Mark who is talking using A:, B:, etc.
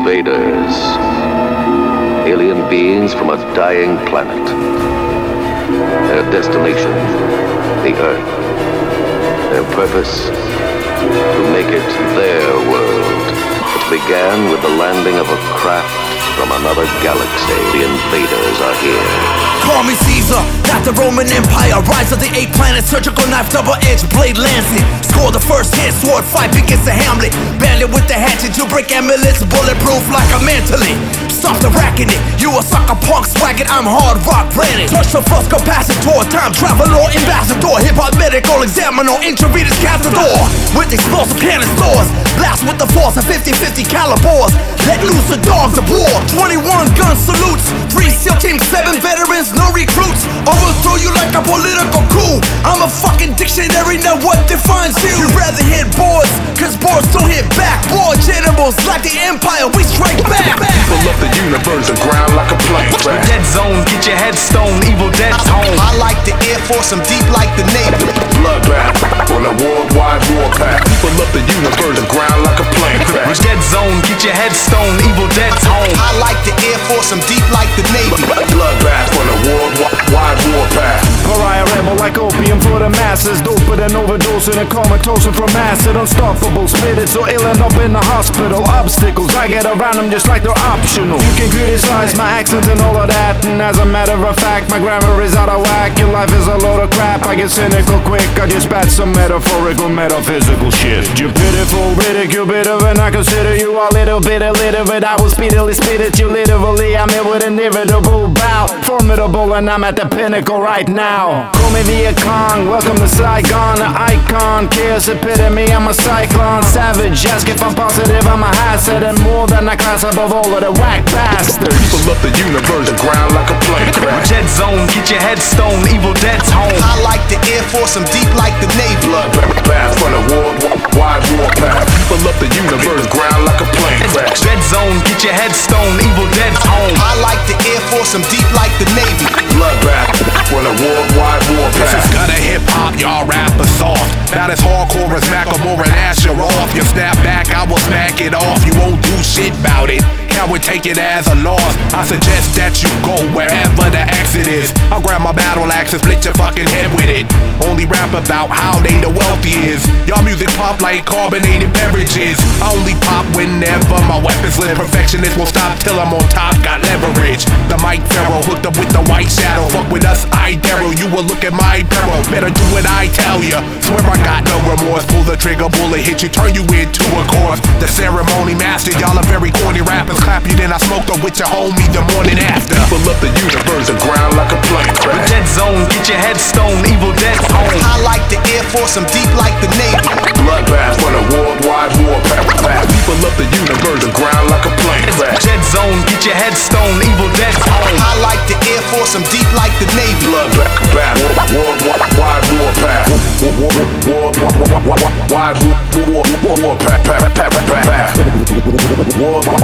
A: invaders. Alien beings from a dying planet. Their destination, the Earth. Their purpose, to make it their world. It began with the landing of a craft from another galaxy. The invaders are here.
B: Call me Caesar, not the Roman Empire. Rise of the 8 planets, surgical knife, double-edged blade lancing. Score the first hit, sword fight begins to Hamlet. Bandit with the hatchet, you break amulets, bulletproof like a mantling. Stop the racking it, you a sucker punk swagging, I'm hard rock branded. Touch the flux capacitor, time traveler, ambassador, hip-hop medical examiner, intravenous catheter. With explosive cannon stores, blast with the force of 50-50 calibers. Let loose the dogs of war, 21 gun salutes, 3 SEAL Team 7 veterans, no recruits. Overthrow you like a political coup. I'm a fucking dictionary, now what defines you? You'd rather hit boards, cause boards don't hit back. War generals like the Empire, we strike back.
C: People of the universe and grind like a plane track.
D: Dead zone, get your head stone, evil dead's home.
E: I like the Air Force, I'm deep like the Navy.
C: Bloodbath on a worldwide warpath. People of the universe and grind like a plane track.
D: Dead zone, get your head stone, evil dead's home.
E: I like the Air Force, I'm deep like the Navy.
C: Bloodbath on a worldwide warpath.
F: Pariah rebel like opium for the masses. Doper than overdosing and comatose from acid. Unstoppable, spitted so ill end up in the hospital. Obstacles, I get around them just like they're optional. You can criticize my accent and all of that, and as a matter of fact, my grammar is out of whack. Your life is a load of crap, I get cynical quick. I just bat some metaphorical, metaphysical shit. You're pitiful, ridicule, bit of and I consider you a little bit illiterate. I will speedily spit at you literally. I'm here with an inevitable bow. Formidable and I'm at the pinnacle right now. Call me the Kong, welcome to Saigon. The icon, chaos epitome, I'm a cyclone. Savage, ask if I'm positive, I'm a hazard. And more than a class above all of the whack bastards.
C: People of the universe and grind like a plane track.
D: Dead zone, get your head stone, evil dead's home.
E: I like the Air Force, I'm deep like the Navy.
C: Bloodbath on a worldwide warpath. People of the universe grind like a plane track.
D: Dead zone, get your head stone, evil dead's home.
E: I like the Air Force, I'm deep like the Navy.
C: Bloodbath on a worldwide warpath.
G: This is gutter hip hop, y'all rappers soft. Not as hardcore as Macklemore and Asher off. You snap back, I will smack it off. You won't do shit about it. I would take it as a loss. I suggest that you go wherever the exit is. I'll grab my battle axe and split your fucking head with it. Only rap about how they the wealthiest. Y'all music pop like carbonated beverages. I only pop whenever my weapons lit. Perfectionist won't stop till I'm on top, got leverage. The Mike Pharaoh hooked up with the white shadow. Fuck with us, I dare you will look at my barrel. Better do what I tell ya. Swear I got no remorse. Pull the trigger, bullet hit you, turn you into a corpse. The ceremony master, y'all are very corny rappers. Clap you, then I smoked up with your homie the morning after.
C: People of the universe and grind like a plane track.
D: Dead zone, get your head stone, evil dead's home.
E: I like the Air Force, I'm deep like the Navy.
C: Bloodbath on a worldwide warpath. People of the universe and grind like a plane track.
D: Dead zone, get your head stone, evil dead's home.
E: I like the Air Force, I'm deep like the Navy.
C: Bloodbath, worldwide warpath. Worldwide warpath.